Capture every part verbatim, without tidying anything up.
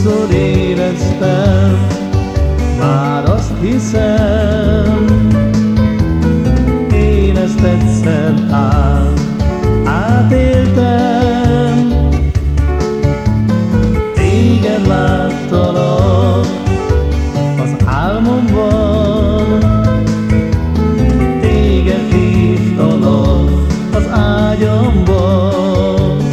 Sokszor éreztem, már azt hiszem, én ezt egyszer át, átéltem. Téged láttalak az álmomban, téged hívtalak az ágyamban.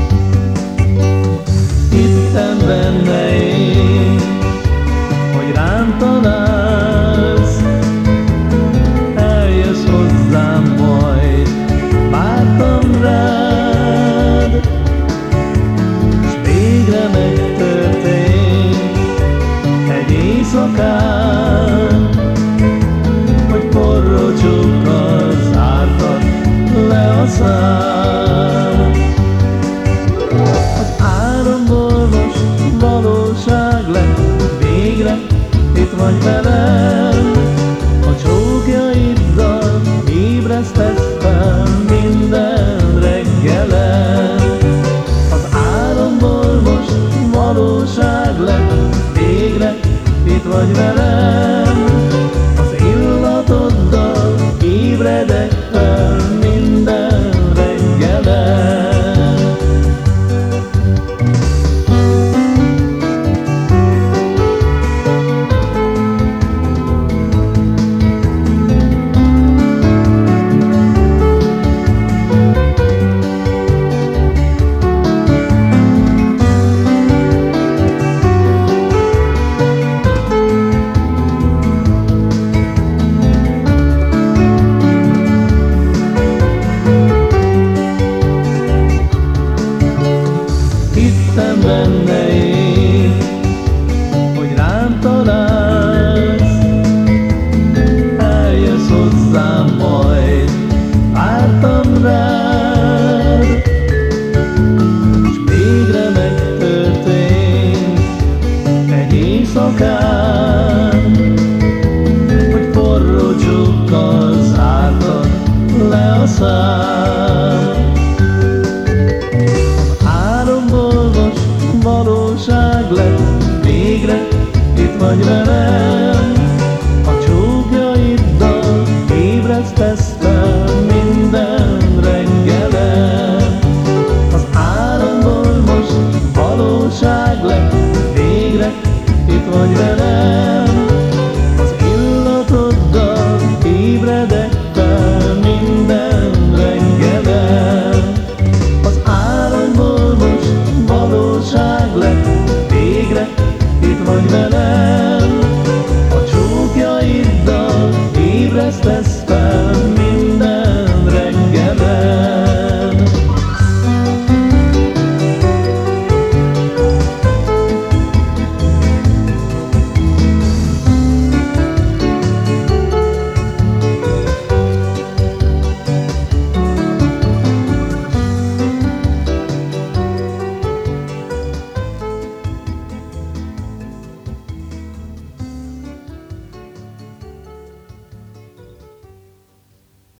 Hittem benne én, hogy rám találsz, eljössz hozzám majd, vártam rád, s végre megtörtént egy éjszakán, hogy forró csókkal zártad le a szám. Az álomból most valóság lett, végre itt vagy velem, a csókjaiddal ébresztesz fel minden reggelen. Az álomból most valóság lett, végre itt vagy velem, az illatoddal ébredek fel minden reggelen. Hittem benne én, hogy rám találsz, eljössz hozzám majd, vártam rád, s végre megtörtént egy éjszakán, hogy forró csókkal zártad le a szám. Valóság lett, végre itt vagy velem, a csókjaiddal ébresztesz fel minden reggelen. Az álomból most valóság lett, végre itt vagy velem, az illatoddal ébredek fel minden reggelen. Az álomból most valóság lett, végre itt vagy velem.